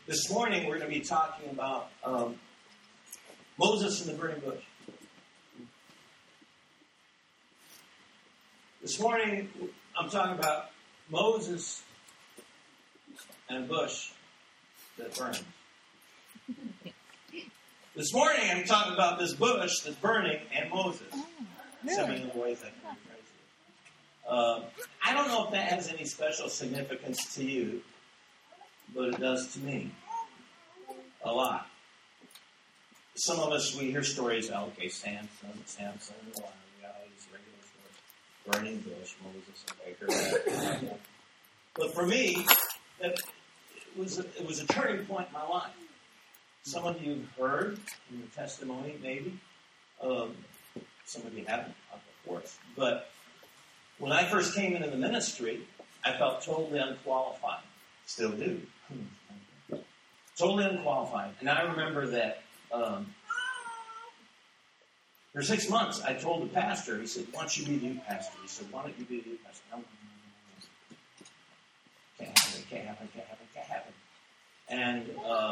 This morning we're going to be talking about Moses and the burning bush. This morning I'm talking about Moses and a bush that burns. This morning I'm talking about this bush that's burning and Moses. Seven of the ways I can rephrase it. I don't know if that has any special significance to you, but it does to me. A lot. Some of us, we hear stories, okay, Samson, wow, yeah, he's a regular story. Burning bush, Moses, okay, heard that. But for me, it was a turning point in my life. Some of you have heard in the testimony, maybe. Some of you haven't, of course. But when I first came into the ministry, I felt totally unqualified. Still do. Totally unqualified. And I remember that for 6 months, I told the pastor, he said, why don't you be the youth pastor? He said, why don't you be the youth pastor? No. Can't happen. And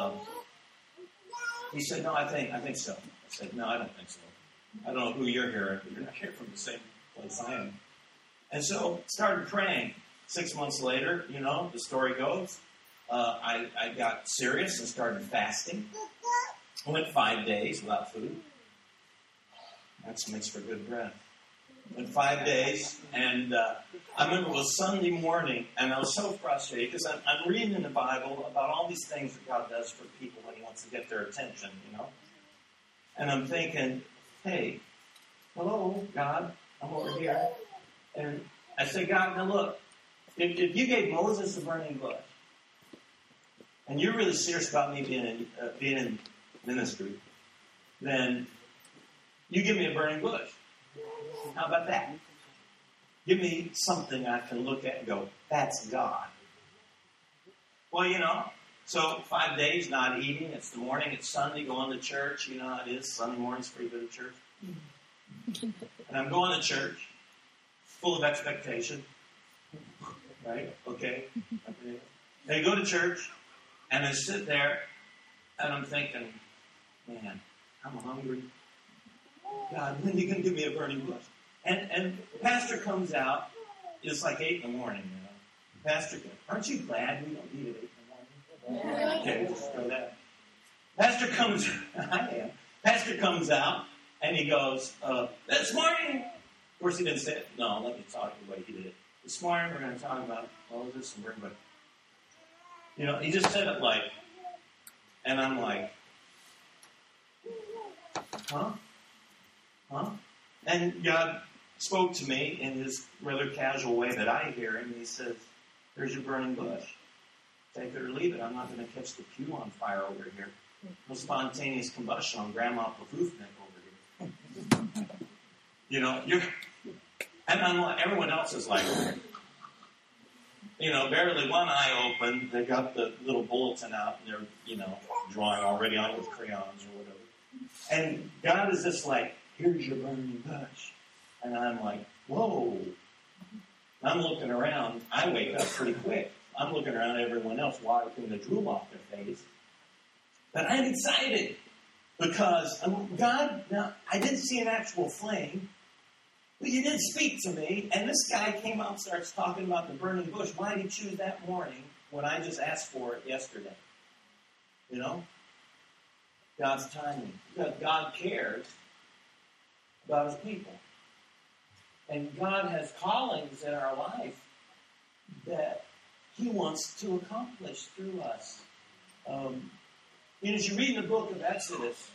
he said, no, I think so. I said, no, I don't think so. I don't know who you're hearing, but you're not here from the same place I am. And so started praying. 6 months later, the story goes, I got serious and started fasting. I went 5 days without food. That makes for good breath. Went 5 days, and I remember it was Sunday morning, and I was so frustrated because I'm reading in the Bible about all these things that God does for people when He wants to get their attention, And I'm thinking, hey, hello, God, I'm over here. And I said, God, now look, if you gave Moses a burning bush, and you're really serious about me being in ministry, then you give me a burning bush. How about that? Give me something I can look at and go, that's God. Well, so 5 days not eating. It's the morning. It's Sunday. Going to church. You know how it is. Sunday morning's free go to church. And I'm going to church, full of expectation. Right? Okay. They go to church, and I sit there, and I'm thinking, man, I'm hungry. God, when are you going to give me a burning bush? And the pastor comes out. It's like 8 in the morning, Pastor goes, aren't you glad we don't eat at 8 in the morning? Okay, just throw that. I am. Pastor comes out, and he goes, this morning. Of course, he didn't say it. No, let me talk the way he did it. This morning, we're going to talk about Moses and burning bush. He just said it and I'm like, huh? And God spoke to me in His rather casual way that I hear Him. He says, here's your burning bush. Take it or leave it. I'm not going to catch the pew on fire over here. No spontaneous combustion on Grandma Pavoofnik over here. And I'm like, everyone else is like, barely one eye open. They got the little bulletin out and they're, drawing already on it with crayons or whatever. And God is just like, here's your burning bush. And I'm like, whoa. I'm looking around. I wake up pretty quick. I'm looking around at everyone else wiping the drool off their face. But I'm excited because God, now, I didn't see an actual flame, but You did speak to me. And this guy came out and starts talking about the burning bush. Why did He choose that morning when I just asked for it yesterday? God's timing. Because God cares about His people. And God has callings in our life that He wants to accomplish through us. As you read in the book of Exodus,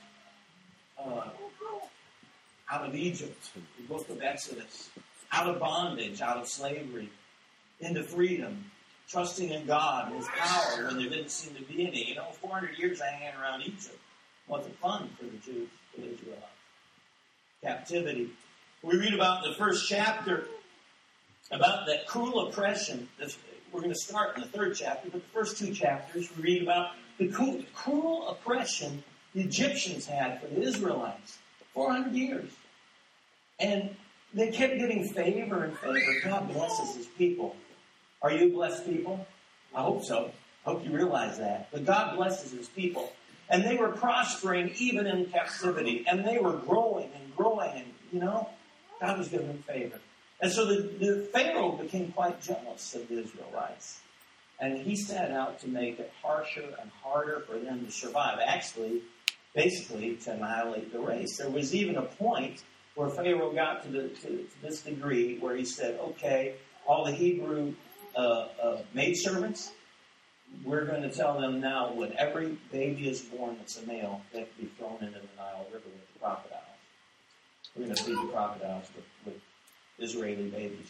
out of Egypt, the book of Exodus, out of bondage, out of slavery, into freedom, trusting in God and His power when there didn't seem to be any. 400 years hanging around Egypt wasn't fun for the Jews, for the Israelites. Captivity. We read about in the first chapter about that cruel oppression. We're going to start in the third chapter, but the first 2 chapters we read about the cruel oppression the Egyptians had for the Israelites. 400 years. And they kept getting favor and favor. God blesses His people. Are you blessed people? I hope so. I hope you realize that. But God blesses his people. And they were prospering even in captivity. And they were growing and growing. And, God was giving them favor. And so the Pharaoh became quite jealous of the Israelites. And he set out to make it harsher and harder for them to survive. Actually, basically, to annihilate the race. There was even a point where Pharaoh got to this degree where he said, okay, all the Hebrew maidservants, we're going to tell them now when every baby is born that's a male, they have to be thrown into the Nile River with the crocodiles. We're going to feed the crocodiles with Israelite babies.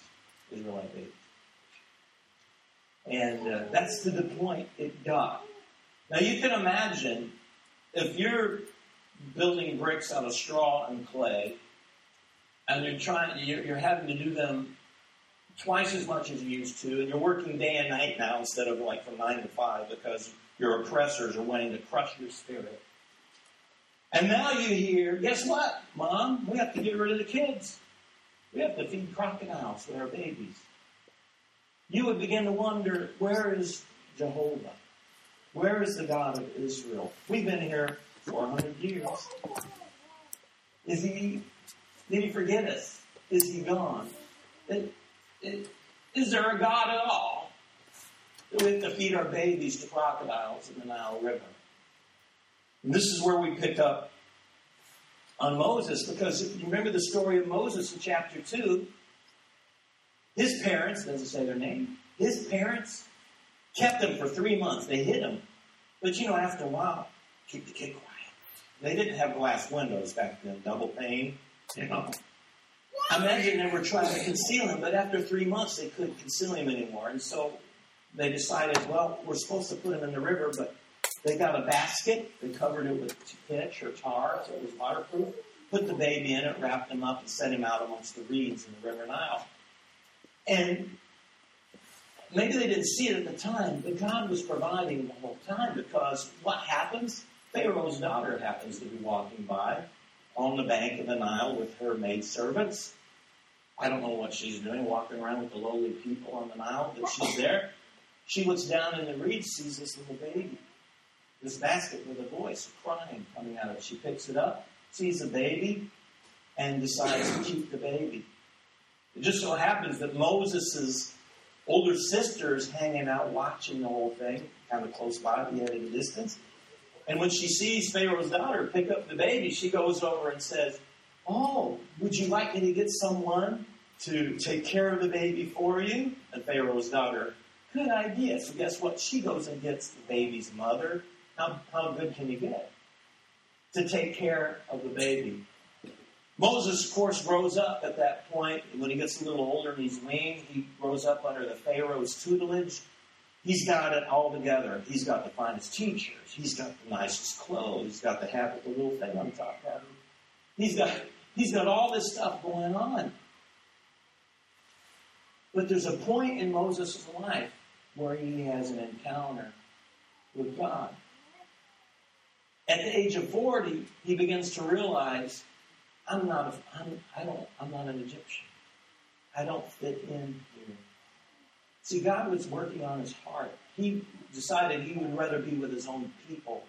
And that's to the point it got. Now you can imagine if you're building bricks out of straw and clay, and you're having to do them twice as much as you used to, and you're working day and night now instead of like from 9 to 5 because your oppressors are wanting to crush your spirit. And now you hear, guess what, Mom? We have to get rid of the kids. We have to feed crocodiles with our babies. You would begin to wonder, where is Jehovah? Where is the God of Israel? We've been here 400 years. Did he forget us? Is he gone? Is there a God at all? We have to feed our babies to crocodiles in the Nile River. And this is where we pick up on Moses, because if you remember the story of Moses in chapter 2, his parents, doesn't say their name, his parents kept him for 3 months. They hid him. But after a while, keep the kid quiet. They didn't have glass windows back then, double pane, I imagine they were trying to conceal him, but after 3 months, they couldn't conceal him anymore. And so they decided, well, we're supposed to put him in the river, but they got a basket. They covered it with pitch or tar, so it was waterproof. Put the baby in it, wrapped him up, and set him out amongst the reeds in the River Nile. And maybe they didn't see it at the time, but God was providing the whole time, because what happens? Pharaoh's daughter happens to be walking by on the bank of the Nile with her maidservants. I don't know what she's doing, walking around with the lowly people on the Nile, but she's there. She looks down in the reeds, sees this little baby, this basket with a voice crying coming out of it. She picks it up, sees the baby, and decides to keep the baby. It just so happens that Moses' older sister is hanging out watching the whole thing, kind of close by, yet at a distance. And when she sees Pharaoh's daughter pick up the baby, she goes over and says, "Oh, would you like me to get someone to take care of the baby for you?" And Pharaoh's daughter, good idea. So guess what? She goes and gets the baby's mother. How good can you get? To take care of the baby. Moses, of course, grows up at that point. When he gets a little older and he's weaned, he grows up under the Pharaoh's tutelage. He's got it all together. He's got the finest teachers. He's got the nicest clothes. He's got the hat with the little thing on top of him. He's got all this stuff going on. But there's a point in Moses' life where he has an encounter with God. At the age of 40, he begins to realize, I'm not an Egyptian. I don't fit in here. See, God was working on his heart. He decided he would rather be with his own people.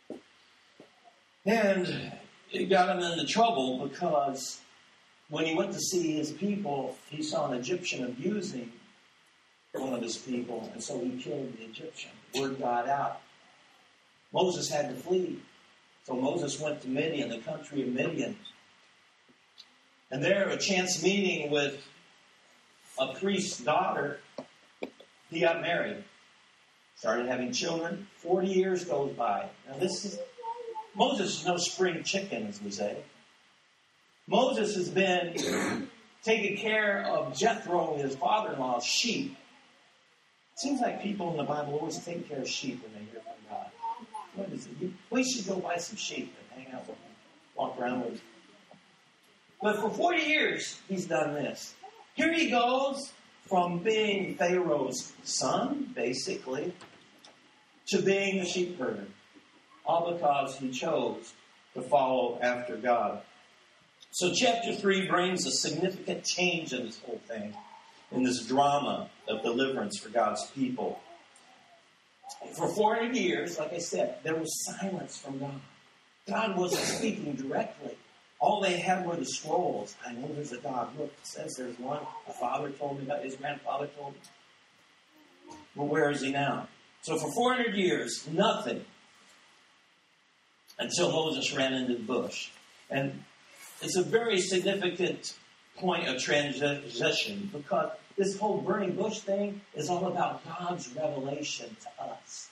And it got him into trouble because when he went to see his people, he saw an Egyptian abusing one of his people, and so he killed the Egyptian. Word got out. Moses had to flee. So Moses went to Midian, the country of Midian. And there, a chance meeting with a priest's daughter, he got married. Started having children. 40 years goes by. Now Moses is no spring chicken, as we say. Moses has been taking care of Jethro, his father-in-law's sheep. It seems like people in the Bible always take care of sheep when they hear from God. What is it? We should go buy some sheep and hang out with them, walk around with them. But for 40 years, he's done this. Here he goes from being Pharaoh's son, basically, to being a sheep herder. All because he chose to follow after God. So chapter 3 brings a significant change in this whole thing, in this drama of deliverance for God's people. For 400 years, like I said, there was silence from God. God wasn't speaking directly. All they had were the scrolls. I know there's a God. Look, it says there's one. A father told me about, his grandfather told me. Well, where is he now? So for 400 years, nothing. Until Moses ran into the bush. And it's a very significant point of transition, because this whole burning bush thing is all about God's revelation to us.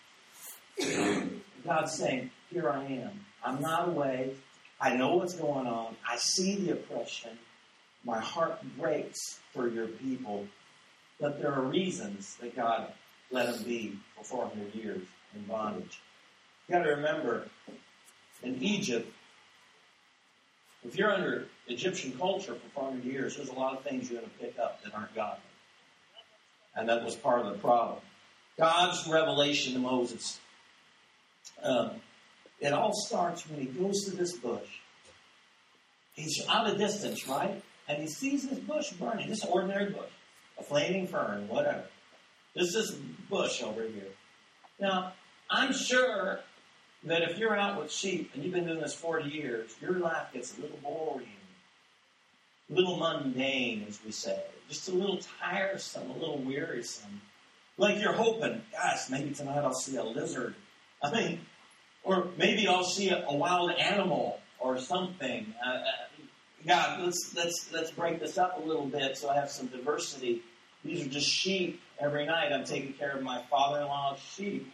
God's saying, here I am. I'm not away. I know what's going on. I see the oppression. My heart breaks for your people. But there are reasons that God let them be for 400 years in bondage. You've got to remember, in Egypt, if you're under Egyptian culture for 400 years, there's a lot of things you're going to pick up that aren't godly. And that was part of the problem. God's revelation to Moses. It all starts when he goes to this bush. He's out of distance, right? And he sees this bush burning. This ordinary bush. A flaming fern, whatever. There's this bush over here. Now, I'm sure that if you're out with sheep and you've been doing this 40 years, your life gets a little boring, a little mundane, as we say. Just a little tiresome, a little wearisome. Like you're hoping, gosh, maybe tonight I'll see a lizard. Or maybe I'll see a wild animal or something. God, let's break this up a little bit so I have some diversity. These are just sheep. Every night I'm taking care of my father-in-law's sheep.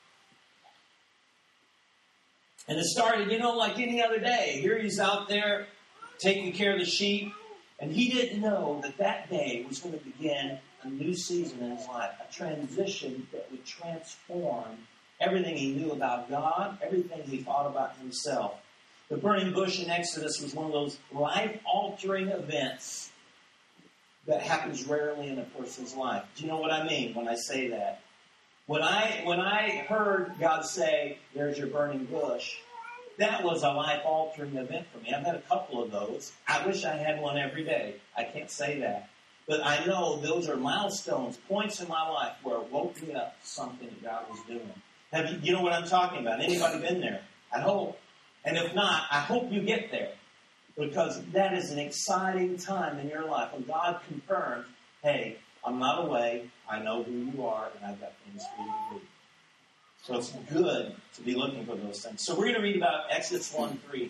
And it started, like any other day. Here he's out there taking care of the sheep. And he didn't know that day was going to begin a new season in his life. A transition that would transform everything he knew about God, everything he thought about himself. The burning bush in Exodus was one of those life-altering events that happens rarely in a person's life. Do you know what I mean when I say that? When I heard God say, there's your burning bush, that was a life-altering event for me. I've had a couple of those. I wish I had one every day. I can't say that. But I know those are milestones, points in my life where it woke me up to something that God was doing. You know what I'm talking about? Anybody been there? I hope. And if not, I hope you get there. Because that is an exciting time in your life when God confirms, hey, I'm not away. I know who you are, and I've got things for you to do. So it's good to be looking for those things. So we're going to read about Exodus 1:3,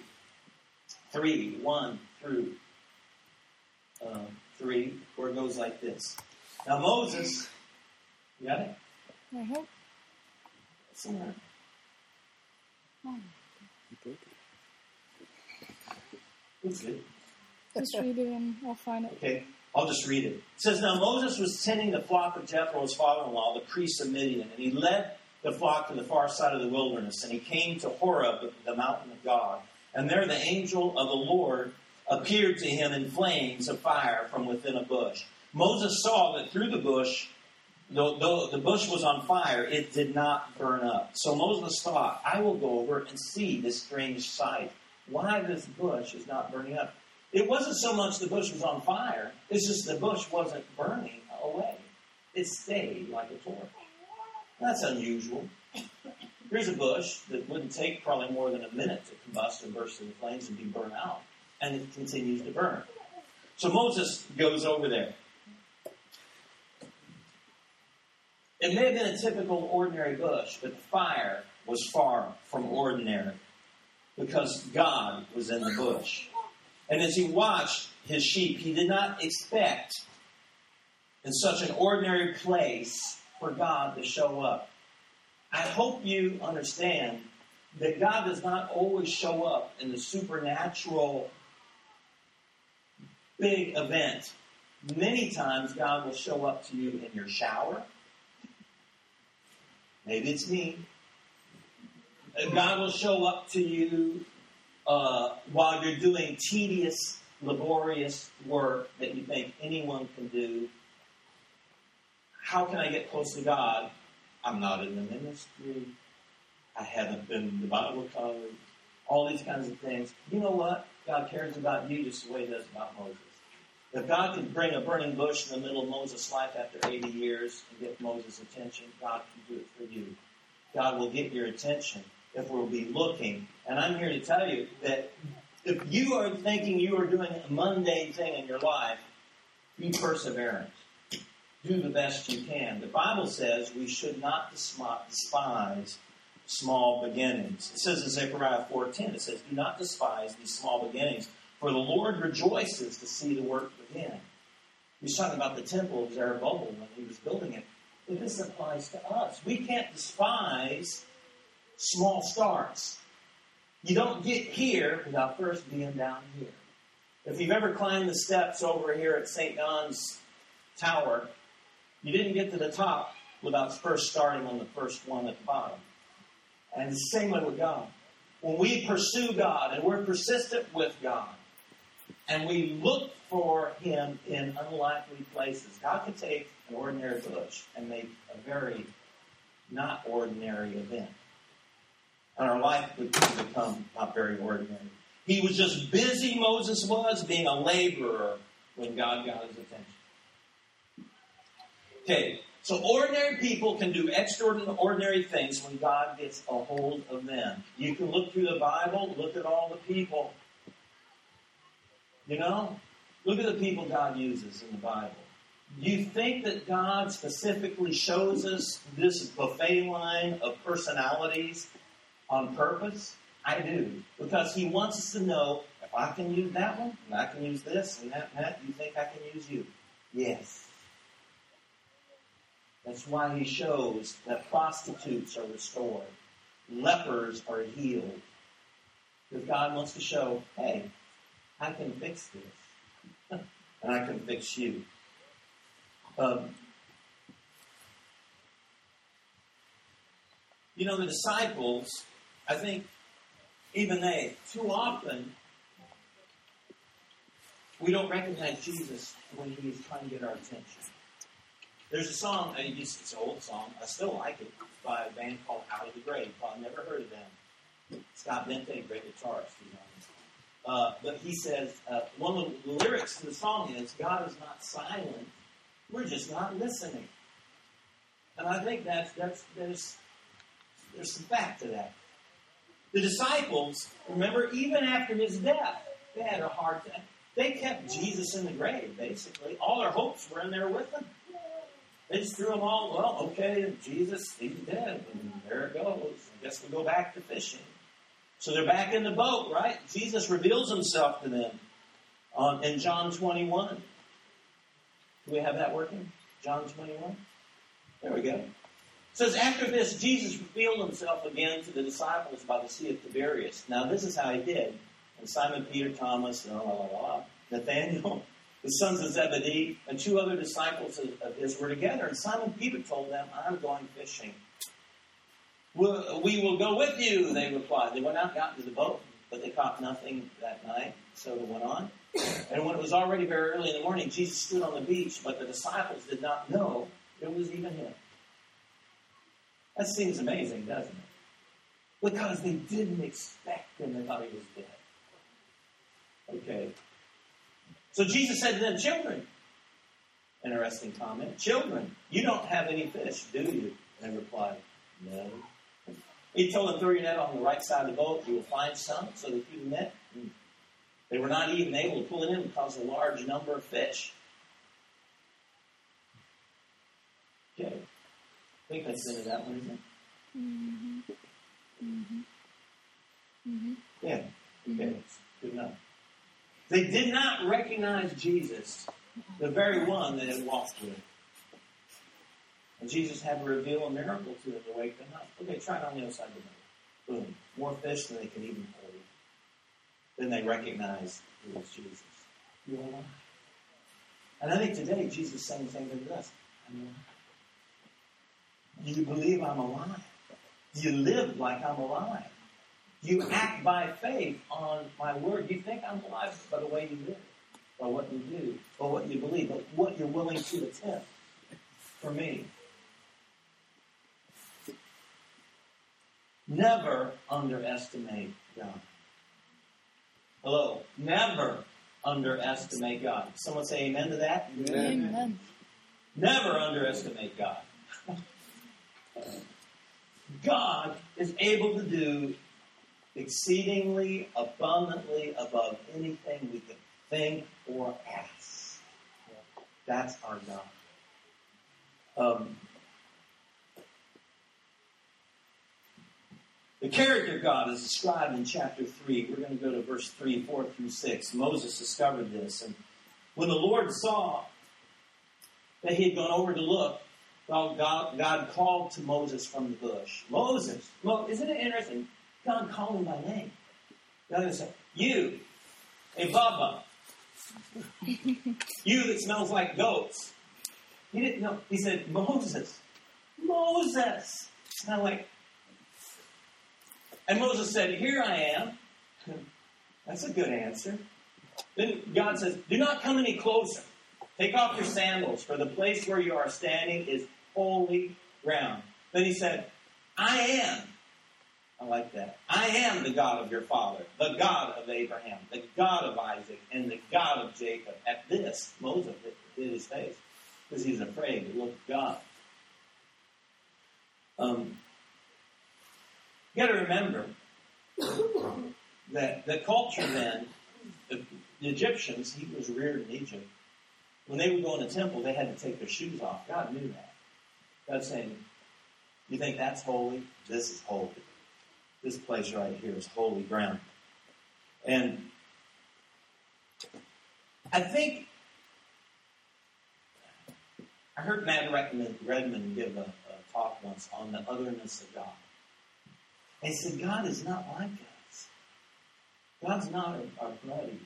1 through 3, where it goes like this. Now Moses, you got it? Mm-hmm. It's in there. It's good. Just read it and I'll find it. Okay, I'll just read it. It says, now Moses was tending the flock of Jethro, his father-in-law, the priest of Midian, and he led the flock to the far side of the wilderness, and he came to Horeb, the mountain of God. And there the angel of the Lord appeared to him in flames of fire from within a bush. Moses saw that through the bush, though the bush was on fire, it did not burn up. So Moses thought, I will go over and see this strange sight. Why this bush is not burning up. It wasn't so much the bush was on fire. It's just the bush wasn't burning away. It stayed like a torch. That's unusual. Here's a bush that wouldn't take probably more than a minute to combust and burst into flames and be burned out. And it continues to burn. So Moses goes over there. It may have been a typical ordinary bush, but the fire was far from ordinary because God was in the bush. And as he watched his sheep, he did not expect in such an ordinary place for God to show up. I hope you understand that God does not always show up in the supernatural big event. Many times God will show up to you in your shower. Maybe it's me. God will show up to you while you're doing tedious, laborious work that you think anyone can do. How can I get close to God? I'm not in the ministry. I haven't been in the Bible college. All these kinds of things. You know what? God cares about you just the way he does about Moses. If God can bring a burning bush in the middle of Moses' life after 80 years and get Moses' attention, God can do it for you. God will get your attention if we'll be looking. And I'm here to tell you that if you are thinking you are doing a mundane thing in your life, be perseverant. Do the best you can. The Bible says we should not despise small beginnings. It says in Zechariah 4:10, it says, do not despise these small beginnings, for the Lord rejoices to see the work begin. He was talking about the temple of Zerubbabel when he was building it. But this applies to us. We can't despise small starts. You don't get here without first being down here. If you've ever climbed the steps over here at St. John's Tower, you didn't get to the top without first starting on the first one at the bottom. And the same way with God. When we pursue God and we're persistent with God and we look for Him in unlikely places, God can take an ordinary bush and make a very not ordinary event. And our life would become not very ordinary. He was just busy, Moses was, being a laborer when God got his attention. Okay, so ordinary people can do extraordinary things when God gets a hold of them. You can look through the Bible, look at all the people. You know, look at the people God uses in the Bible. Do you think that God specifically shows us this buffet line of personalities on purpose? I do. Because He wants us to know, if I can use that one, and I can use this, and that, you think I can use you? Yes. That's why He shows that prostitutes are restored. Lepers are healed. Because God wants to show, hey, I can fix this. And I can fix you. You know, the disciples, I think, even they, too often, we don't recognize Jesus when He is trying to get our attention. There's a song, it's an old song, I still like it, by a band called Out of the Grave. I've never heard of them. Scott Benton, great guitarist, but he says, one of the lyrics to the song is, God is not silent, we're just not listening. And I think there's some fact to that. The disciples, remember, even after His death, they had a hard time. They kept Jesus in the grave, basically. All their hopes were in there with Him. They just threw them all, well, okay, Jesus, He's dead, and there it goes. I guess we'll go back to fishing. So they're back in the boat, right? Jesus reveals Himself to them in John 21. Do we have that working? John 21? There we go. It says, after this, Jesus revealed Himself again to the disciples by the Sea of Tiberias. Now, this is how He did. And Simon, Peter, Thomas, Nathanael, the sons of Zebedee, and 2 other disciples of His were together. And Simon Peter told them, I'm going fishing. We will go with you, they replied. They went out and got into the boat, but they caught nothing that night. So they went on. And when it was already very early in the morning, Jesus stood on the beach, but the disciples did not know it was even Him. That seems amazing, doesn't it? Because they didn't expect Him. They thought He was dead. Okay. So Jesus said to them, children, interesting comment, children, you don't have any fish, do you? And they replied, no. He told them, throw your net on the right side of the boat, you will find some. So they threw the net. They were not even able to pull it in because of a large number of fish. Okay. I think that's the end of that one, isn't it? Mm-hmm. Mm-hmm. Mm-hmm. Yeah. Okay. Good enough. They did not recognize Jesus, the very one that had walked with. And Jesus had to reveal a miracle to them to wake them up. Okay, try it on the other side of the boat. Boom. More fish than they can even hold. Then they recognized it was Jesus. You're alive. And I think today Jesus is saying the same thing to us. I'm alive. Do you believe I'm alive? Do you live like I'm alive? Do you act by faith on my word? Do you think I'm alive by the way you live? By what you do? By what you believe? By what you're willing to attempt? For me. Never underestimate God. Hello. Never underestimate God. Someone say amen to that? Amen. Never underestimate God. God is able to do exceedingly abundantly above anything we can think or ask. That's our God. The character of God is described in chapter 3. We're going to go to verse 3, 4 through 6. Moses discovered this. And when the Lord saw that he had gone over to look, God called to Moses from the bush. Moses. Isn't it interesting? God called him by name. God said, you, hey Bubba, you that smells like goats. He didn't know. He said, Moses. Moses. And I'm like, and Moses said, here I am. That's a good answer. Then God says, do not come any closer. Take off your sandals, for the place where you are standing is holy ground. Then he said, I am. I like that. I am the God of your father, the God of Abraham, the God of Isaac, and the God of Jacob. At this, Moses hid his face because he's afraid to look at God. You got to remember that the culture then, the Egyptians, he was reared in Egypt. When they would go in the temple, they had to take their shoes off. God knew that. God's saying, you think that's holy? This is holy. This place right here is holy ground. And I think I heard Matt Redman give a talk once on the otherness of God. And he said, God is not like us. God's not our buddy.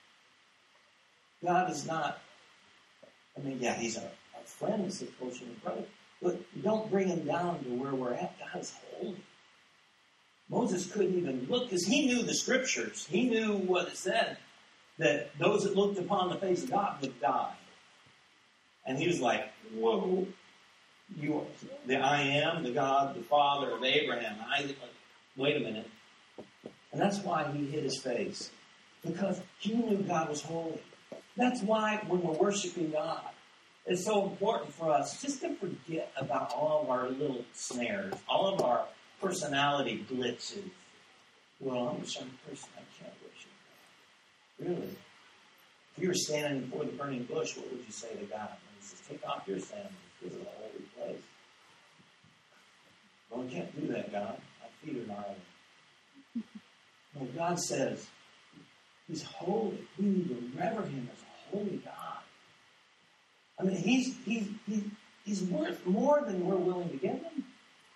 God is not, he's our friend, he's supposed to be brother. But don't bring him down to where we're at. God is holy. Moses couldn't even look because he knew the scriptures. He knew what it said, that those that looked upon the face of God would die. And he was like, whoa, you are the I am, the God, the Father of Abraham, Isaac. Wait a minute. And that's why he hid his face. Because he knew God was holy. That's why when we're worshiping God, it's so important for us just to forget about all of our little snares, all of our personality blitzes. Well, I'm a certain person, I can't worship God. Really? If you were standing before the burning bush, what would you say to God? And he says, take off your sandals. This is a holy place. Well, we can't do that, God. My feet are gnarly. Well, God says, he's holy. We need to reverence him as a holy God. I mean, he's worth more than we're willing to give him.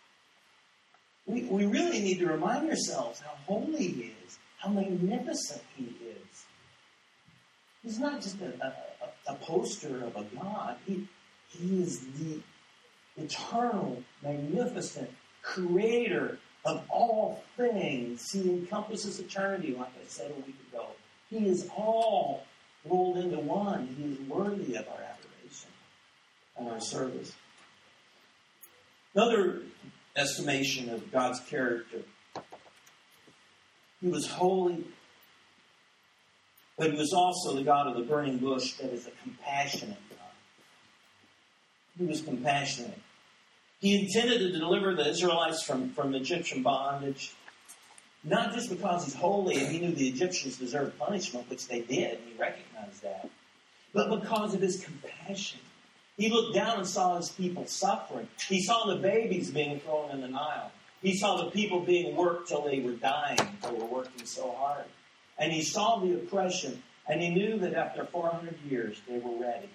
We really need to remind ourselves how holy he is, how magnificent he is. He's not just a poster of a God. He is the eternal, magnificent creator of all things. He encompasses eternity, like I said a week ago. He is all rolled into one. He is worthy of our adoration and our service. Another estimation of God's character. He was holy, but he was also the God of the burning bush that is a compassionate God. He was compassionate. He intended to deliver the Israelites from Egyptian bondage, not just because he's holy and he knew the Egyptians deserved punishment, which they did, and he recognized that, but because of his compassion. He looked down and saw his people suffering. He saw the babies being thrown in the Nile. He saw the people being worked till they were dying. They were working so hard. And he saw the oppression, and he knew that after 400 years, they were ready.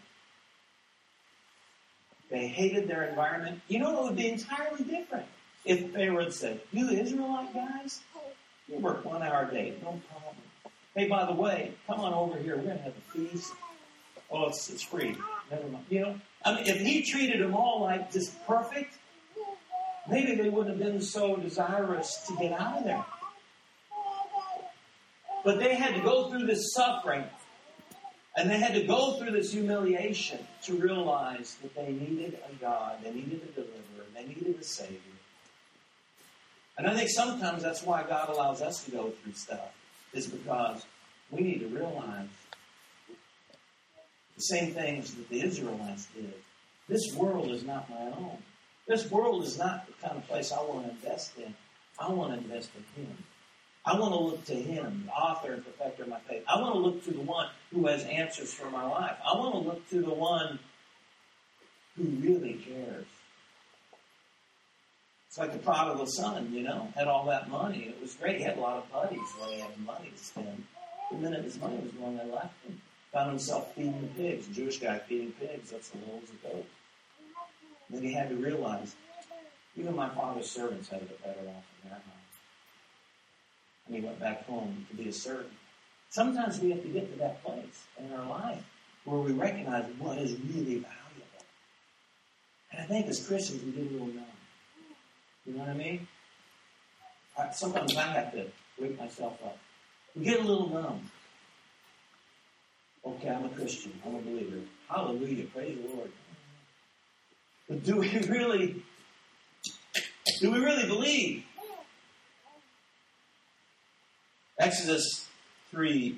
They hated their environment. You know, it would be entirely different if Pharaoh had said, you Israelite guys, you work 1 hour a day, no problem. Hey, by the way, come on over here. We're going to have a feast. Oh, it's free. Never mind. You know, I mean, if he treated them all like just perfect, maybe they wouldn't have been so desirous to get out of there. But they had to go through this suffering, and they had to go through this humiliation to realize that they needed a God, they needed a deliverer, they needed a Savior. And I think sometimes that's why God allows us to go through stuff, is because we need to realize The same things that the Israelites did. This world is not my own. This world is not the kind of place I want to invest in. I want to invest in Him. I want to look to Him, the author and perfecter of my faith. I want to look to the one who has answers for my life. I want to look to the one who really cares. It's like the prodigal son, had all that money. It was great. He had a lot of buddies when he had money to spend. The minute his money was going, they left him. Found himself feeding the pigs. A Jewish guy feeding pigs. That's the rules of goats. Then he had to realize, even my father's servants had it better off in their house. And he went back home to be a servant. Sometimes we have to get to that place in our life where we recognize what is really valuable. And I think as Christians, we get a little numb. You know what I mean? Sometimes I have to wake myself up. We get a little numb. Okay, I'm a Christian. I'm a believer. Hallelujah. Praise the Lord. But do we really believe? Exodus 3,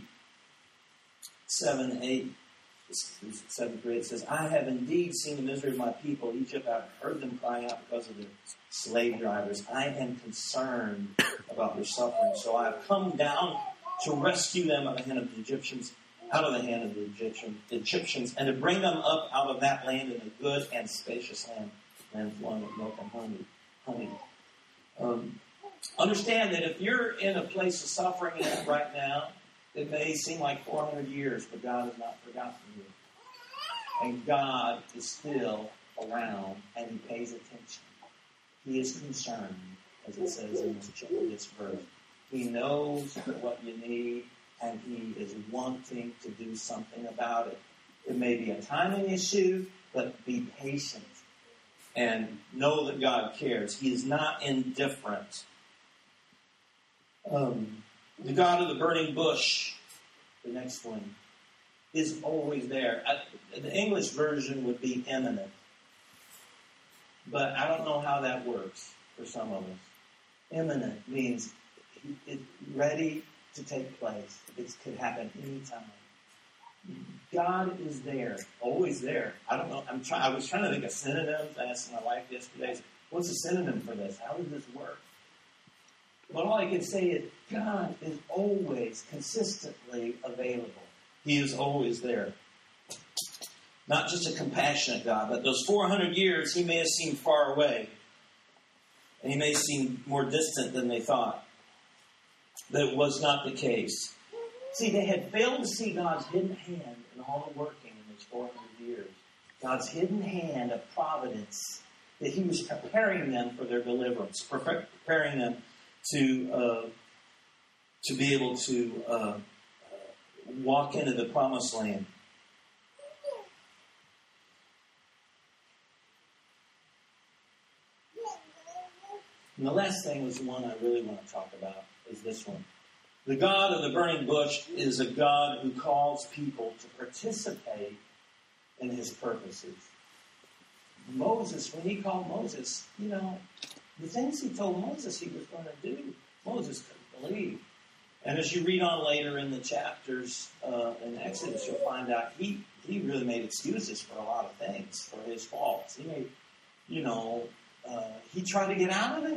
7, 8, 7 through 8 says, I have indeed seen the misery of my people, Egypt. I've heard them crying out because of their slave drivers. I am concerned about their suffering. So I have come down to rescue them out of the hand of the Egyptians, and to bring them up out of that land in a good and spacious land flowing with milk and honey. Understand that if you're in a place of suffering right now, it may seem like 400 years, but God has not forgotten you. And God is still around, and He pays attention. He is concerned, as it says in this verse. He knows what you need, and He is wanting to do something about it. It may be a timing issue, but be patient and know that God cares. He is not indifferent. The God of the burning bush, the next one, is always there. The English version would be imminent. But I don't know how that works for some of us. Imminent means it's ready to take place. It could happen anytime. God is there, always there. I don't know. I was trying to think of synonyms. I asked my wife yesterday, what's a synonym for this? How does this work? But all I can say is God is always consistently available. He is always there. Not just a compassionate God, but those 400 years, He may have seemed far away. And He may seem more distant than they thought. But it was not the case. See, they had failed to see God's hidden hand in all the working in those 400 years. God's hidden hand of providence, that He was preparing them for their deliverance, preparing them to be able to walk into the promised land. And the last thing was the one I really want to talk about, is this one. The God of the burning bush is a God who calls people to participate in His purposes. Moses, when He called Moses, the things He told Moses He was going to do, Moses couldn't believe. And as you read on later in the chapters in Exodus, you'll find out he really made excuses for a lot of things, for his faults. He made, he tried to get out of it.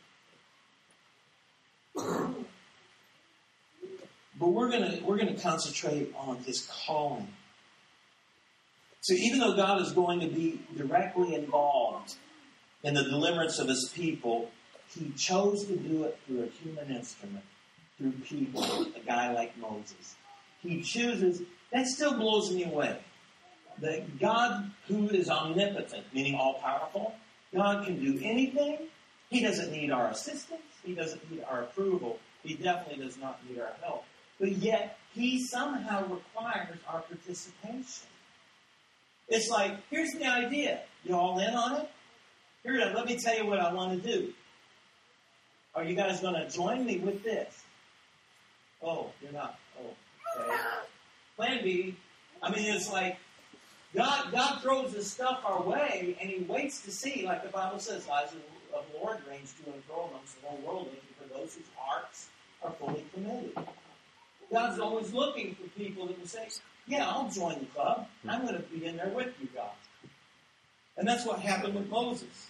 But we're gonna concentrate on His calling. So even though God is going to be directly involved in the deliverance of His people, He chose to do it through a human instrument, through people, a guy like Moses. He chooses. That still blows me away. That God, who is omnipotent, meaning all-powerful, God can do anything. He doesn't need our assistance. He doesn't need our approval. He definitely does not need our help. But yet, He somehow requires our participation. It's like, here's the idea. You all in on it? Here, let me tell you what I want to do. Are you guys going to join me with this? Oh, you're not. Oh, okay. Plan B. It's like God throws His stuff our way, and He waits to see, like the Bible says, eyes of the Lord range to and fro amongst the whole world, looking for those whose hearts are fully committed. God's always looking for people that will say, Yeah, I'll join the club. I'm going to be in there with you, God. And that's what happened with Moses.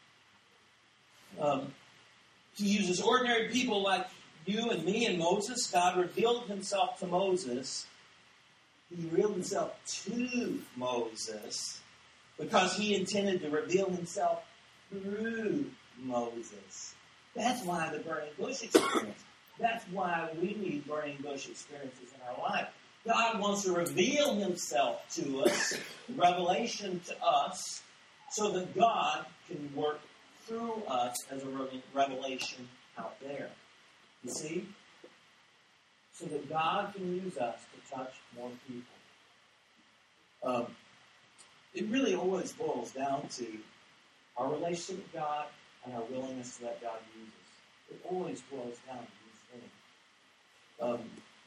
He uses ordinary people like you and me and Moses. God revealed himself to Moses. He revealed himself to Moses because he intended to reveal himself through Moses. That's why the burning bush experience. That's why we need burning bush experiences in our life. God wants to reveal himself to us, revelation to us, so that God can work through us as a revelation out there. You see? So that God can use us to touch more people. It really always boils down to our relationship with God and our willingness to let God use us. It always boils down to these things.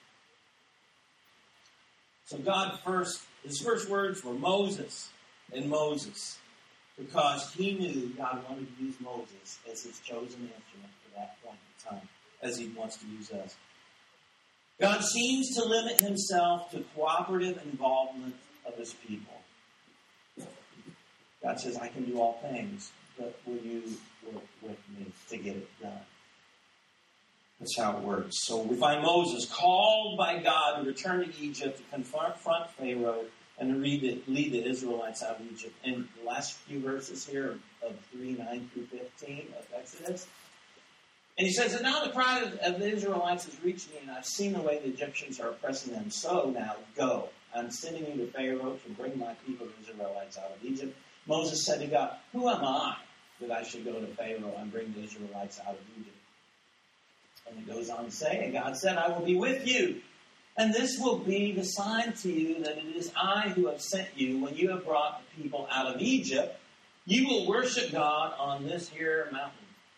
So God his first words were Moses and Moses, because he knew God wanted to use Moses as his chosen instrument for that point in time, as he wants to use us. God seems to limit himself to cooperative involvement of his people. God says, I can do all things, but will you work with me to get it done? That's how it works. So we find Moses called by God to return to Egypt to confront Pharaoh and to lead the Israelites out of Egypt. And the last few verses here of 3:9 through 15 of Exodus. And he says, and now the cry of the Israelites has reached me, and I've seen the way the Egyptians are oppressing them. So now go. I'm sending you to Pharaoh to bring my people, the Israelites, out of Egypt. Moses said to God, who am I that I should go to Pharaoh and bring the Israelites out of Egypt? And it goes on to say, and God said, I will be with you. And this will be the sign to you that it is I who have sent you. When you have brought the people out of Egypt, you will worship God on this here mountain.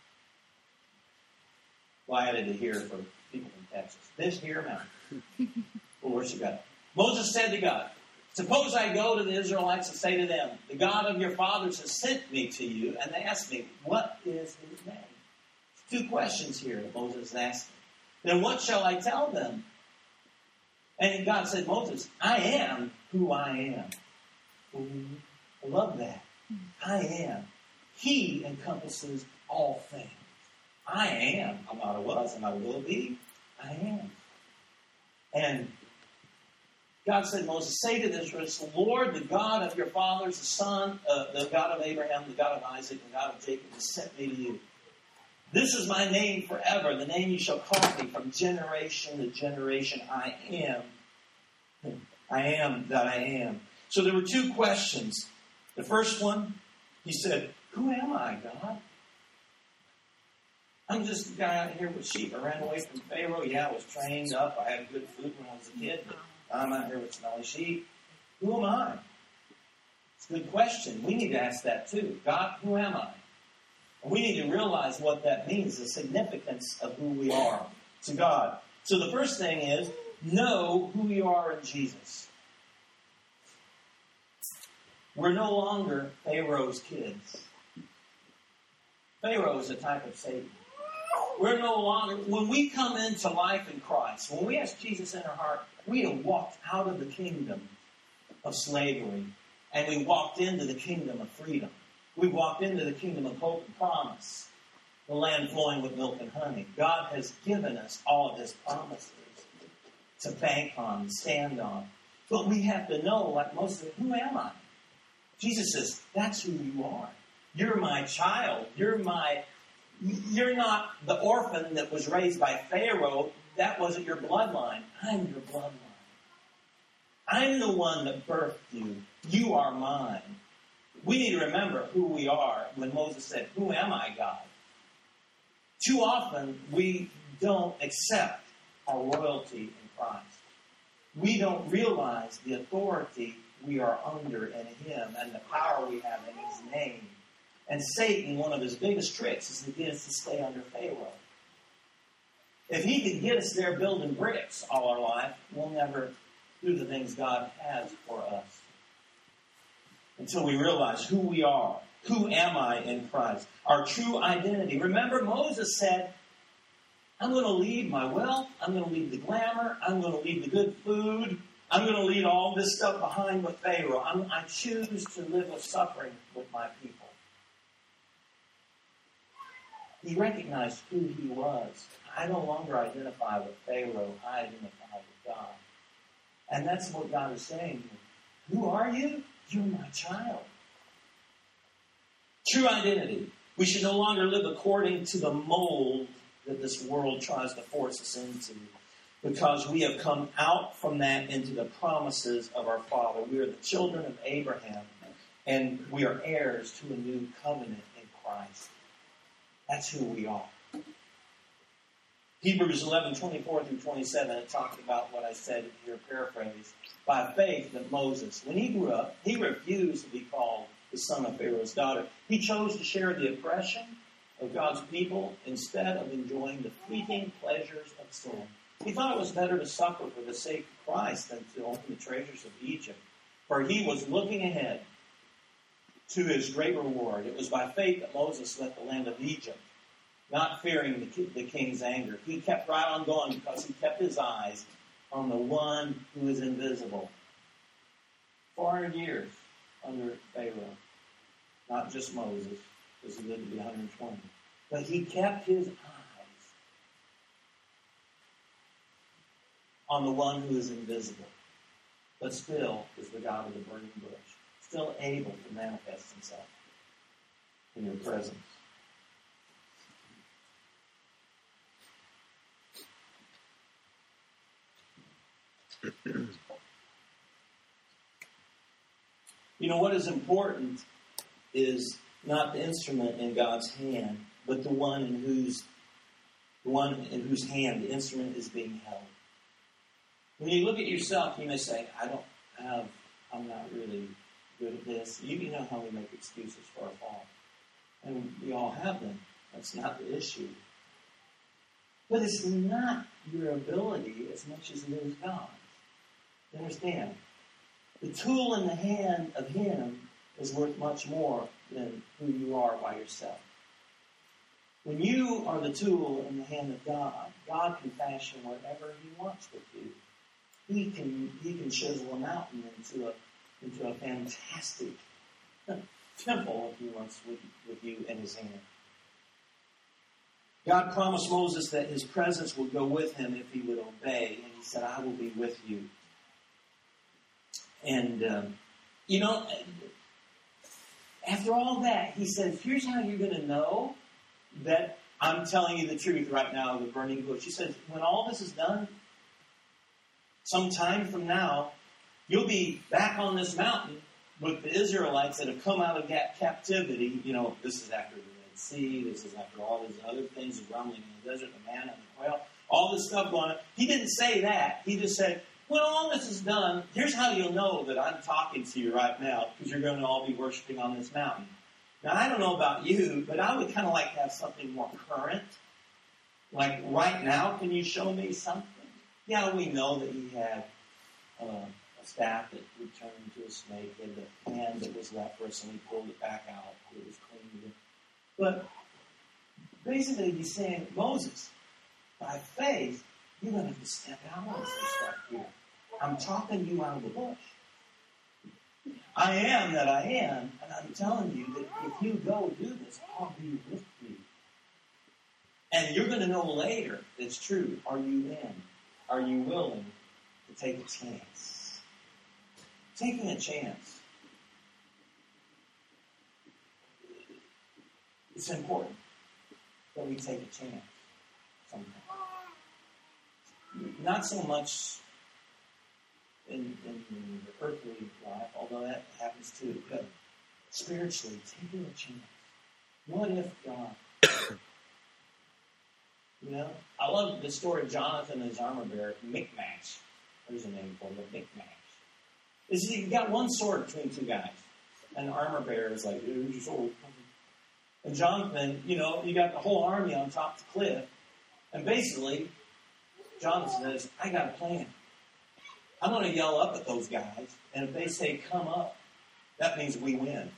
Well, I added it here for people from Texas. This here mountain will worship God. Moses said to God, suppose I go to the Israelites and say to them, the God of your fathers has sent me to you. And they ask me, what is his name? 2 questions here that Moses asked. Then what shall I tell them? And God said, Moses, I am who I am. I love that. I am. He encompasses all things. I am. I'm not a was and I will be. I am. And God said, Moses, say to this, the Lord, the God of your fathers, the God of Abraham, the God of Isaac, the God of Jacob, has sent me to you. This is my name forever, the name you shall call me from generation to generation. I am. I am that I am. So there were 2 questions. The first one, he said, who am I, God? I'm just a guy out here with sheep. I ran away from Pharaoh. Yeah, I was trained up. I had good food when I was a kid, but I'm out here with smelly sheep. Who am I? It's a good question. We need to ask that too. God, who am I? And we need to realize what that means, the significance of who we are to God. So the first thing is, know who you are in Jesus. We're no longer Pharaoh's kids. Pharaoh is a type of Satan. We're no longer, when we come into life in Christ, when we ask Jesus in our heart, we have walked out of the kingdom of slavery and we walked into the kingdom of freedom. We walked into the kingdom of hope and promise, the land flowing with milk and honey. God has given us all of his promises to bank on, to stand on. But we have to know, like most of it, who am I? Jesus says, that's who you are. You're my child. You're not the orphan that was raised by Pharaoh. That wasn't your bloodline. I'm your bloodline. I'm the one that birthed you. You are mine. We need to remember who we are when Moses said, who am I, God? Too often, we don't accept our royalty in Christ. We don't realize the authority we are under in him and the power we have in his name. And Satan, one of his biggest tricks is to get us to stay under Pharaoh. If he could get us there building bricks all our life, we'll never do the things God has for us. Until we realize who we are. Who am I in Christ? Our true identity. Remember, Moses said, I'm going to leave my wealth. I'm going to leave the glamour. I'm going to leave the good food. I'm going to leave all this stuff behind with Pharaoh. I choose to live with suffering with my people. He recognized who he was. I no longer identify with Pharaoh. I identify with God. And that's what God is saying here. Who are you? You're my child. True identity. We should no longer live according to the mold that this world tries to force us into, because we have come out from that into the promises of our Father. We are the children of Abraham, and we are heirs to a new covenant in Christ. That's who we are. Hebrews 11:24-27, it talked about what I said here, paraphrase. By faith that Moses, when he grew up, he refused to be called the son of Pharaoh's daughter. He chose to share the oppression of God's people instead of enjoying the fleeting pleasures of sin. He thought it was better to suffer for the sake of Christ than to own the treasures of Egypt, for he was looking ahead to his great reward. It was by faith that Moses left the land of Egypt, not fearing the king's anger. He kept right on going because he kept his eyes on the one who is invisible. 400 years under Pharaoh, not just Moses, because he lived to be 120. But he kept his eyes on the one who is invisible, but still is the God of the burning bush, still able to manifest himself in your presence. You know, what is important is not the instrument in God's hand, but the one in whose hand the instrument is being held. When you look at yourself, you may say, I'm not really good at this. You know how we make excuses for our fault. And we all have them. That's not the issue. But it's not your ability as much as it is God's. You understand? The tool in the hand of Him is worth much more than who you are by yourself. When you are the tool in the hand of God, God can fashion whatever He wants with you. He can chisel a mountain into a fantastic temple if He wants with you in His hand. God promised Moses that His presence would go with him if he would obey, and He said, "I will be with you." And after all that, He said, "Here's how you're going to know that I'm telling you the truth right now, the burning bush." He said, when all this is done, some time from now, you'll be back on this mountain with the Israelites that have come out of captivity. You know, this is after the Red Sea. This is after all these other things, the rumbling in the desert, the manna and the quail, all this stuff going on. He didn't say that. He just said, when all this is done, here's how you'll know that I'm talking to you right now, because you're going to all be worshiping on this mountain. Now, I don't know about you, but I would kind of like to have something more current. Like, right now, can you show me something? Yeah, we know that He had a staff that would turn into a snake, and the hand that was leprous, and He pulled it back out. It was clean again. But basically, He's saying, Moses, by faith, you're going to have to step out on some stuff here. I'm talking you out of the bush. I am that I am, and I'm telling you that if you go do this, I'll be with you. And you're going to know later it's true. Are you in? Are you willing to take a chance? Taking a chance. It's important that we take a chance sometimes. Not so much in the earthly life, although that happens too, but spiritually, taking a chance. What if God... You know, I love the story of Jonathan and his armor bearer, Michmash. There's a name for it, Michmash. You got one sword between two guys, and the armor bearer is like, "Here's your sword." And Jonathan, you got the whole army on top of the cliff, and basically, Jonathan says, "I got a plan. I'm going to yell up at those guys, and if they say come up, that means we win."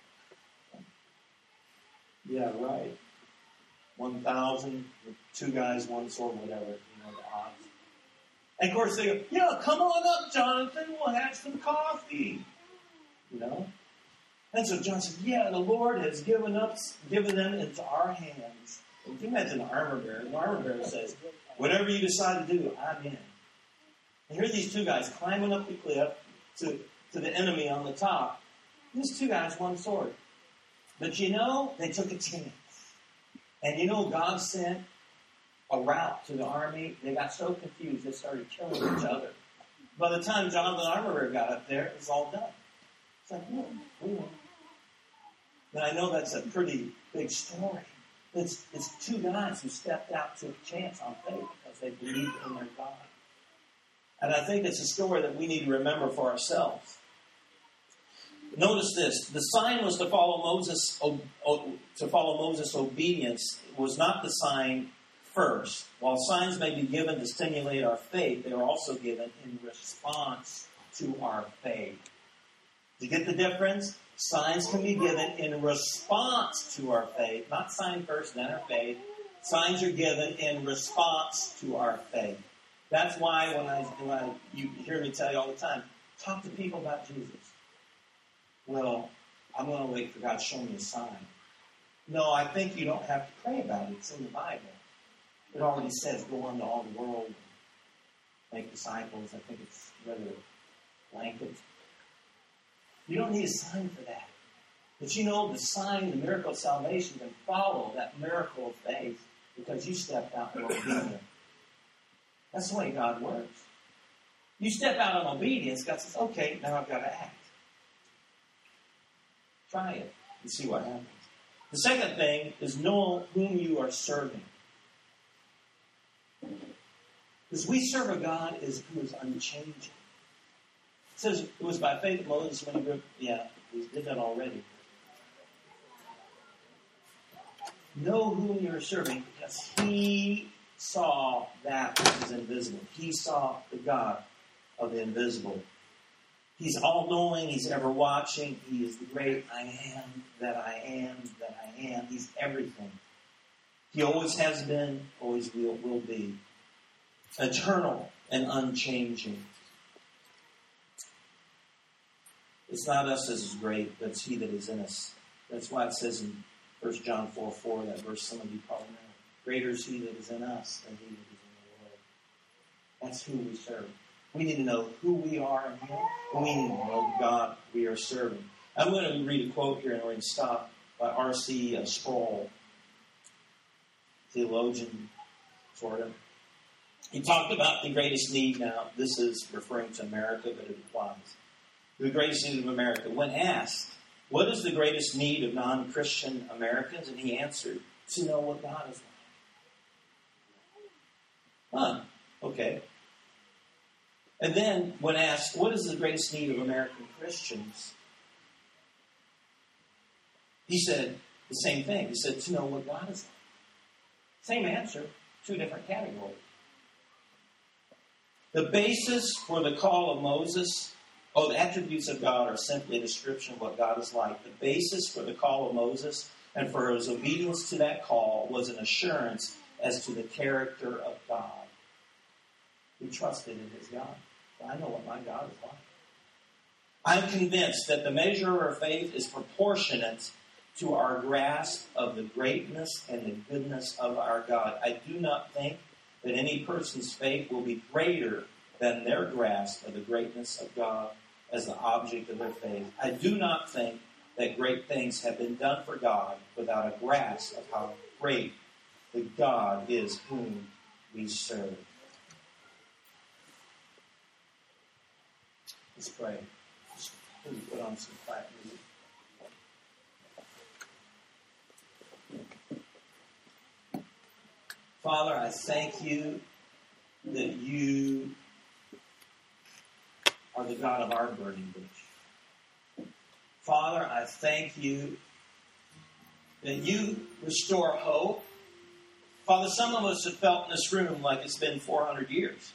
Yeah, right. 1,000, 2 guys, 1 sword, whatever, the odds. And of course they go, yeah, come on up, Jonathan. We'll have some coffee. You know? And so John said, yeah, the Lord has given them into our hands. If you imagine an armor bearer, the armor bearer says, whatever you decide to do, I'm in. And here are these two guys climbing up the cliff to the enemy on the top. These two guys, one sword. But you know, they took a chance. And you know, God sent a rout to the army. They got so confused, they started killing each other. By the time John the armor bearer got up there, it was all done. It's like, no, we won. And I know that's a pretty big story. It's two guys who stepped out, took a chance on faith because they believed in their God. And I think it's a story that we need to remember for ourselves. Notice this: the sign was to follow Moses' obedience. It was not the sign first. While signs may be given to stimulate our faith, they are also given in response to our faith. Do you get the difference? Signs can be given in response to our faith. Not sign first, then our faith. Signs are given in response to our faith. That's why when you hear me tell you all the time, talk to people about Jesus. Well, I'm going to wait for God to show me a sign. No, I think you don't have to pray about it. It's in the Bible. It already says, go into all the world and make disciples. I think it's rather blanket. You don't need a sign for that. But you know, the sign, the miracle of salvation can follow that miracle of faith because you stepped out in obedience. That's the way God works. You step out in obedience, God says, okay, now I've got to act. Try it and see what happens. The second thing is know whom you are serving. Because we serve a God who is unchanging. It says it was by faith that Moses, when he grew, we did that already. Know whom you are serving because he saw that which is invisible. He saw the God of the invisible. He's all-knowing. He's ever-watching. He is the great I am, that I am, that I am. He's everything. He always has been, always will be. Eternal and unchanging. It's not us that is great, but it's he that is in us. That's why it says in 1 John 4:4, that verse some of you probably know. Greater is he that is in us than he that is in the world. That's who we serve. We need to know who we are in him. We need to know the God we are serving. I'm going to read a quote here and we're going to stop by R.C. Sproul, theologian, sort of. He talked about the greatest need now. This is referring to America, but it applies. The greatest need of America. When asked, what is the greatest need of non-Christian Americans? And he answered, to know what God is like. Okay. And then when asked, what is the greatest need of American Christians? He said the same thing. He said, to know what God is like. Same answer, two different categories. The basis for the call of Moses, the attributes of God are simply a description of what God is like. The basis for the call of Moses and for his obedience to that call was an assurance as to the character of God. He trusted in his God. I know what my God is like. I'm convinced that the measure of our faith is proportionate to our grasp of the greatness and the goodness of our God. I do not think that any person's faith will be greater than their grasp of the greatness of God as the object of their faith. I do not think that great things have been done for God without a grasp of how great the God is whom we serve. Let's pray. Please put on some quiet music. Father, I thank you that you are the God of our burning bush. Father, I thank you that you restore hope. Father, some of us have felt in this room like it's been 400 years.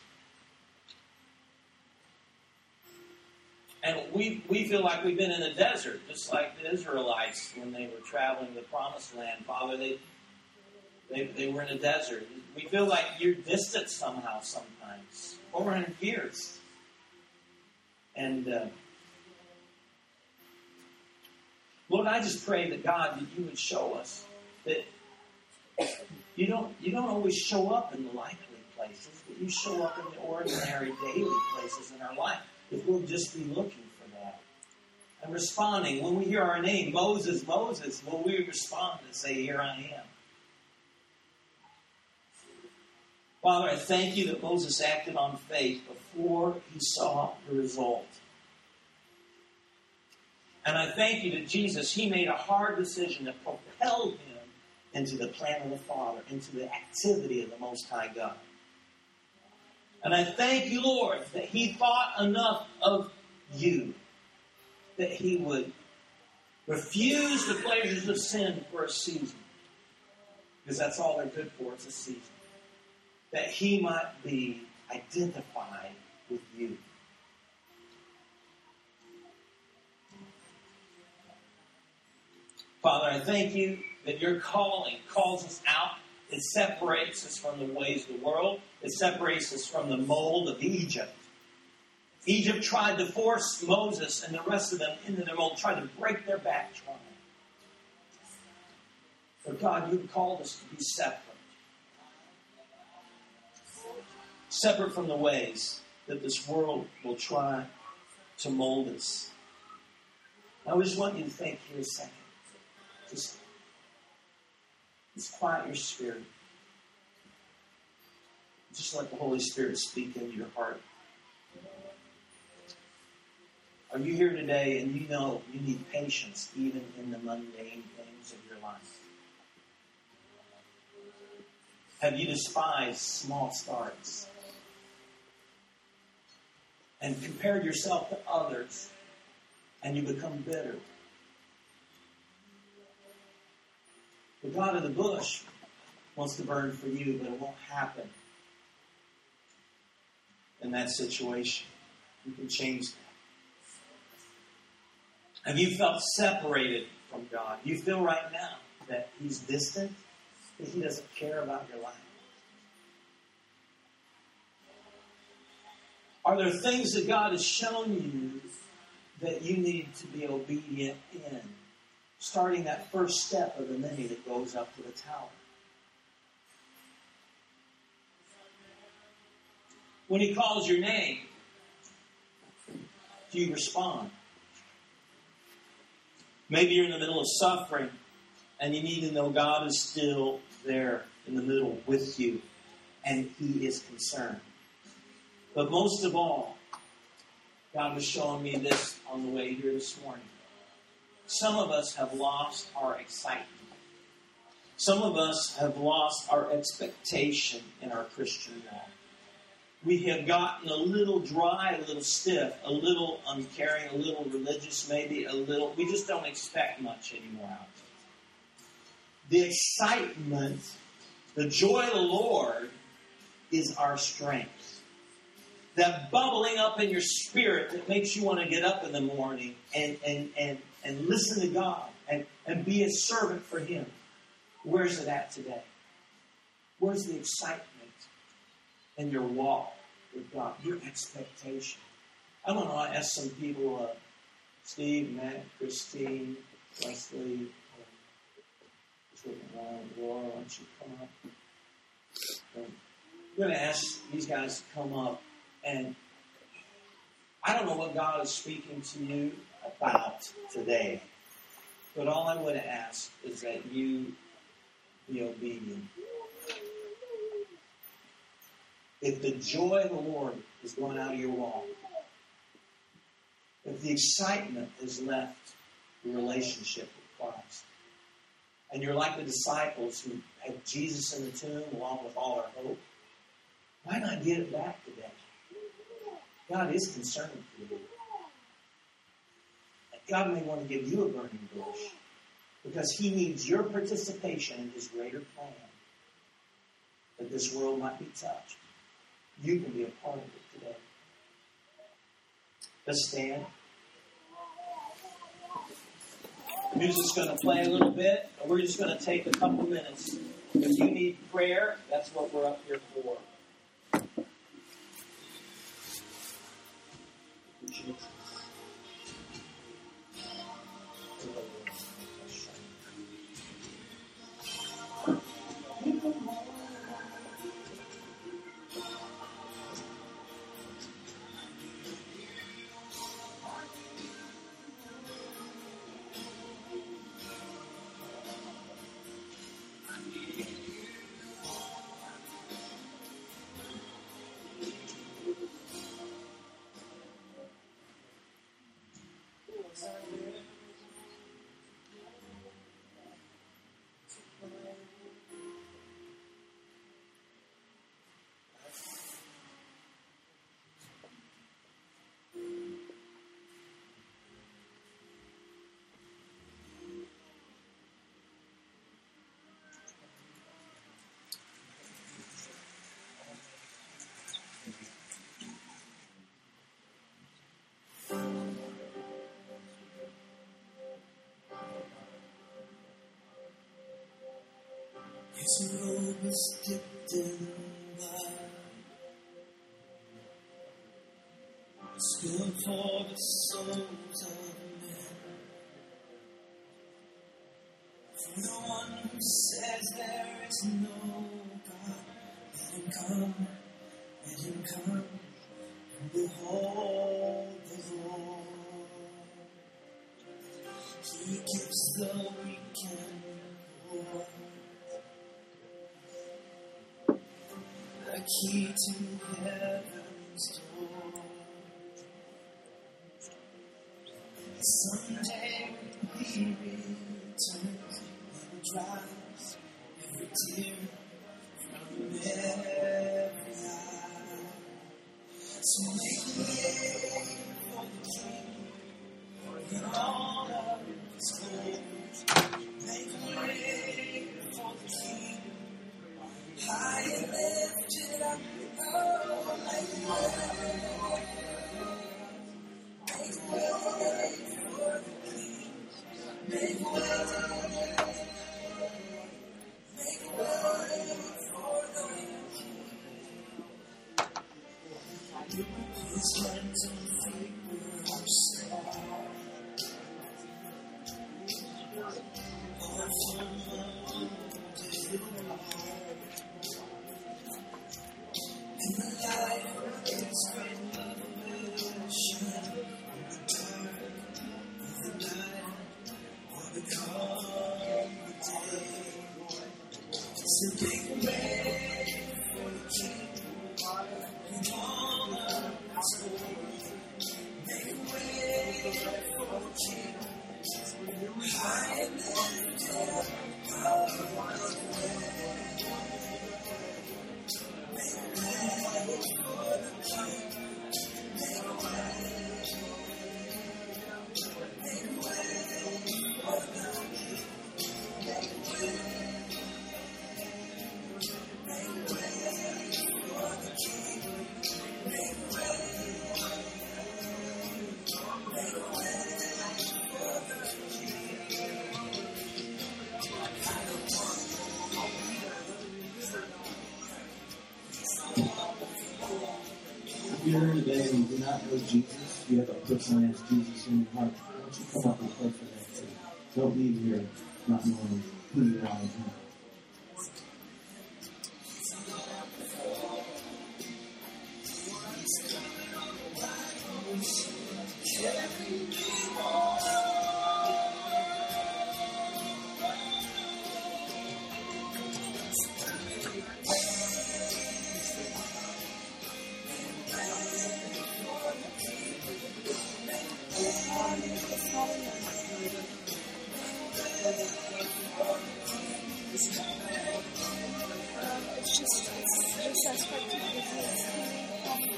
And we feel like we've been in the desert, just like the Israelites when they were traveling the Promised Land. Father, they were in a desert. We feel like you're distant somehow sometimes. over 100 years. And Lord, I just pray that God, that you would show us that you don't always show up in the likely places, but you show up in the ordinary, daily places in our life. If we'll just be looking for that and responding when we hear our name, Moses, Moses, will we respond and say, "Here I am"? Father, I thank you that Moses acted on faith before he saw the result. And I thank you that Jesus, he made a hard decision that propelled him into the plan of the Father, into the activity of the Most High God. And I thank you, Lord, that he thought enough of you that he would refuse the pleasures of sin for a season. Because that's all they're good for, it's a season. That he might be identified with you. Father, I thank you that your calling calls us out. It separates us from the ways of the world. It separates us from the mold of Egypt. Egypt tried to force Moses and the rest of them into their mold, tried to break their back trying. But God, you've called us to be separate. Separate from the ways that this world will try to mold us. I just want you to think here a second. Just quiet your spirit. Just let the Holy Spirit speak into your heart. Are you here today and you know you need patience even in the mundane things of your life? Have you despised small starts and compared yourself to others and you become bitter? The God of the bush wants to burn for you, but it won't happen in that situation. You can change that. Have you felt separated from God? You feel right now that he's distant, that he doesn't care about your life? Are there things that God has shown you that you need to be obedient in? Starting that first step of the many that goes up to the tower. When he calls your name, do you respond? Maybe you're in the middle of suffering and you need to know God is still there in the middle with you and he is concerned. But most of all, God was showing me this on the way here this morning. Some of us have lost our excitement. Some of us have lost our expectation in our Christian walk. We have gotten a little dry, a little stiff, a little uncaring, a little religious, maybe a little. We just don't expect much anymore out of it. The excitement, the joy of the Lord is our strength. That bubbling up in your spirit that makes you want to get up in the morning and listen to God and be a servant for him. Where's it at today? Where's the excitement in your walk with God? Your expectation. I want to ask some people, Steve, Matt, Christine, Wesley, Laura, why don't you come up? I'm going to ask these guys to come up. And I don't know what God is speaking to you about today. But all I would ask is that you be obedient. If the joy of the Lord is going out of your walk, if the excitement has left your relationship with Christ, and you're like the disciples who had Jesus in the tomb along with all our hope, why not get it back today? God is concerned for you. God may want to give you a burning bush because he needs your participation in his greater plan that this world might be touched. You can be a part of it today. Let's stand. The music's going to play a little bit, and we're just going to take a couple minutes. If you need prayer, that's what we're up here for. His robe was dipped in blood, spilled for the souls of men. For the one who says there is no God, let him come, let him come, and behold the Lord. He gives the weak and poor a key to heaven's door. Someday when he returns, he will dries every tear from every eye. So make way for the King in all of his glory. Make way for the King, high and lifted up. Oh, make way. Make way for the King. Make way. Make way for the King. His hands and feet were scarred. All from the wounded heart. In the light of his great revelation, in the dark of the night, or the calm of the day, so make way for the King in all of his glory. Make way for the King, high and lifted up. If you're here today and you do not know Jesus, you have a person ask Jesus in your heart, why don't you come up and pray for that too? Don't leave here not knowing who you are in Him. It's just aspect of business. I think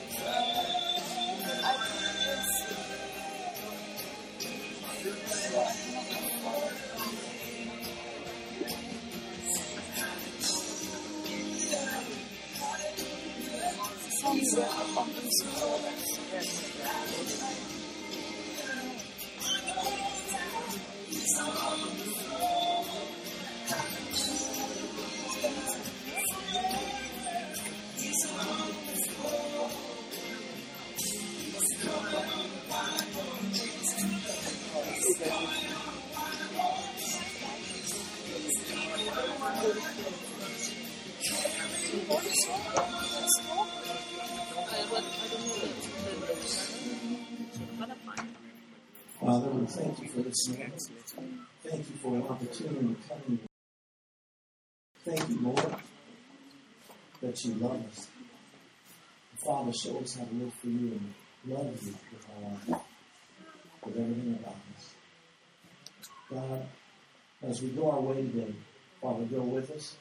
Father, we thank you for this moment. Thank you for an opportunity to come to you. Thank you, Lord, that you love us. Father, show us how to live for you and love you with our life, with everything about us. God, as we go our way today, Father, go with us.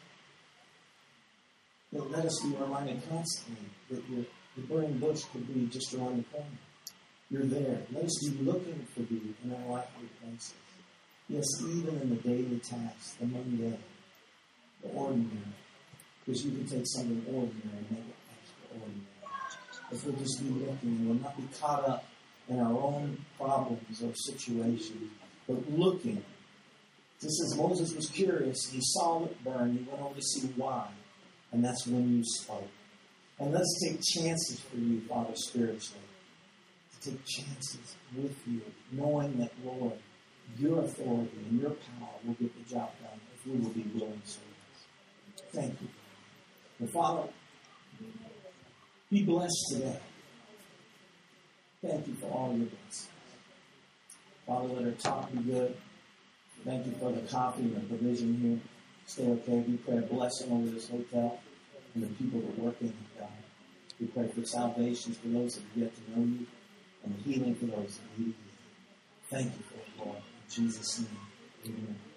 Let us be reminded constantly that the burning bush could be just around the corner. You're there. Let us be looking for you in our likely places. Yes, even in the daily tasks, the mundane, the ordinary. Because you can take something ordinary and make it extraordinary. If we'll just be looking, we'll not be caught up in our own problems or situations, but looking Just as Moses was curious, he saw it burn, he went over to see why. And that's when you spoke. And let's take chances for you, Father, spiritually. To take chances with you, knowing that, Lord, your authority and your power will get the job done if we will be willing servants. Thank you. And Father, be blessed today. Thank you for all your blessings. Father, let our talk be good. Thank you for the coffee and the provision here. Stay okay. We pray a blessing over this hotel and the people that work in it, God. We pray for salvation for those that have yet to know you and healing for those that need you. Thank you for it, Lord. In Jesus' name, amen.